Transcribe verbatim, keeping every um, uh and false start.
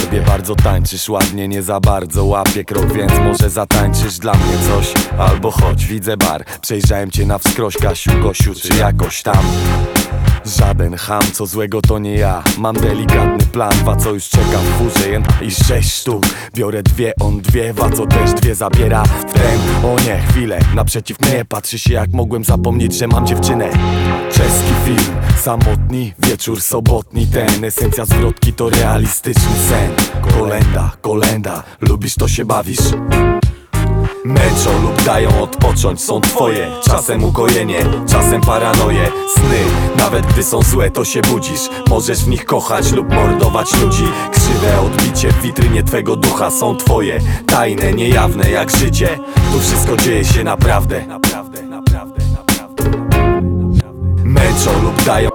Lubię bardzo, tańczysz ładnie, nie za bardzo łapię krok, więc może zatańczysz dla mnie coś. Albo chodź, widzę bar, przejrzałem cię na wskroś, Kasiu, Gosiu, czy jakoś tam. Żaden cham, co złego to nie ja. Mam delikatny plan, wa co już czeka w furze i sześć sztuk. Biorę dwie, on dwie, wa co też dwie zabiera. Wtem, o nie, chwilę, naprzeciw mnie patrzy się, jak mogłem zapomnieć, że mam dziewczynę. Czeski film, samotni wieczór sobotni. Ten, esencja zwrotki to realistyczny sen. Kolenda, kolenda, lubisz to się bawisz. Męczą lub dają odpocząć, są twoje. Czasem ukojenie, czasem paranoje. Sny, nawet gdy są złe, to się budzisz. Możesz w nich kochać lub mordować ludzi. Krzywe odbicie w witrynie twego ducha są twoje. Tajne, niejawne jak życie. Tu wszystko dzieje się naprawdę. Męczą lub dają